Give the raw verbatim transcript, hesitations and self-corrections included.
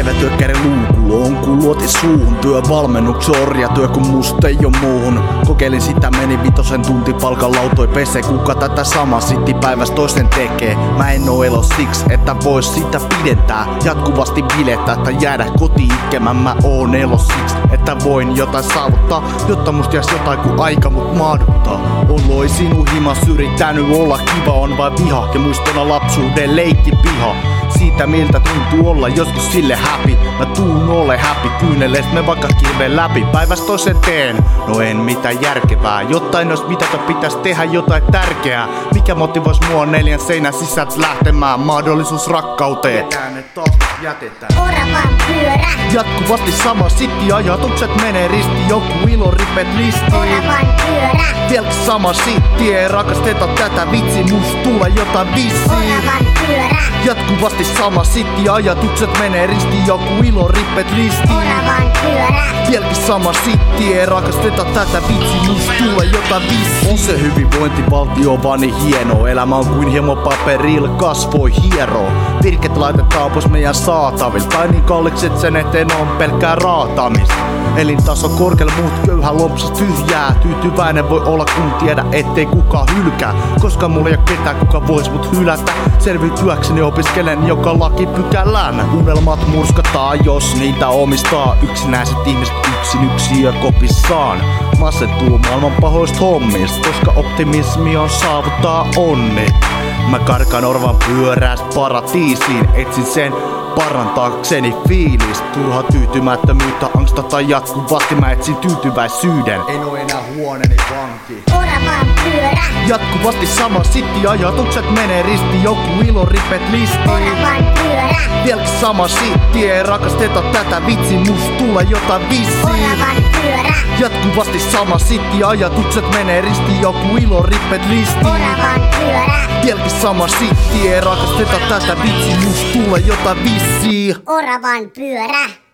Päivätyö käri luukuloon, kun luoti suuhun. Työ valmennuksen orjatyö, kun musta ei oo muuhun. Kokeilin sitä, meni vitosen tunti palkan lautoi pese. Kuka tätä sama sitti päivästä toisten tekee? Mä en oo elo siksi, että vois sitä pidentää. Jatkuvasti bilettää tai jäädä kotiin itkemään. Mä oon elo siksi, että voin jotain saavuttaa. Jotta musta jäis jotain kun aika mut maaduttaa. Oloi sinun himas yrittänyt olla kiva, on vain viha ja muistona lapsuuden leikki piha. Siitä miltä tuntuu olla joskus sille happy. Mä tuun ole happy, kyyneleet me vaikka kirveen läpi. Päivästä toisen teen, no en mitään järkevää. Jotain jos mitä pitäis tehdä jotain tärkeää. Mikä motivois mua neljän seinän sisältä lähtemään? Mahdollisuus rakkauteen. Jätään ne taas jätetään. Oravan pyörä. Jatkuvasti sama sitti, ajatukset menee risti. Joku ilo ripet listi. Oravan pyörä. Vieläkin sama sitti, ei rakasteta tätä vitsi. Must tulee jotain vissiin. Oravan pyörä. Jatkuvasti sama sitti, ajatukset menee risti. Joku ilo ripet listi. Oravan pyörä. Vieläkin sama sitti, ei rakasteta tätä vitsi. Must tulee jotain vissiin. On se hyvinvointivaltio vaan niin hieno. Elämä on kuin hieman paperilla kasvoi hieroo. Virket laitetaan pois meidän saatavilla. Tai niin kalliiksi, et sen eteen on pelkkää raatamista. Elintaso korkealla, muut köyhä lompsas tyhjää. Tyytyväinen voi olla kun tiedä ettei kukaan hylkää. Koska mulla ei oo ketään kuka vois mut hylätä. Selviytyäkseni opiskelen joka lakipykälän. Unelmat murskataan jos niitä omistaa. Yksinäiset ihmiset yksin yksiökopissaan. Masentuu maailman pahoista hommista. Koska optimismi on saavuttaa onni. Mä karkaan orvan pyöräästä paratiisiin. Etsin sen parantaakseni fiilis. Turha tyytymättömyyttä, angsta tai jatkuvasti mä etsin tyytyväisyyden. En oo enää huoneeni vanki. Oravan pyörä. Jatkuvasti sama sitti, ajatukset menee risti. Joku ilo ripet listi. Oravan pyörä. Vieläkin sama sitti, ei rakasteta tätä vitsi. Must tulee jotain vissiin. Oravan pyörä. Jatkuvasti sama sitti, ajatukset menee risti. Joku ilo ripet listi. Oravan pyörä. Vieläkin sama sitti, ei rakasteta tätä vitsi. Must tulee jotain vissiin. Oravan pyörä.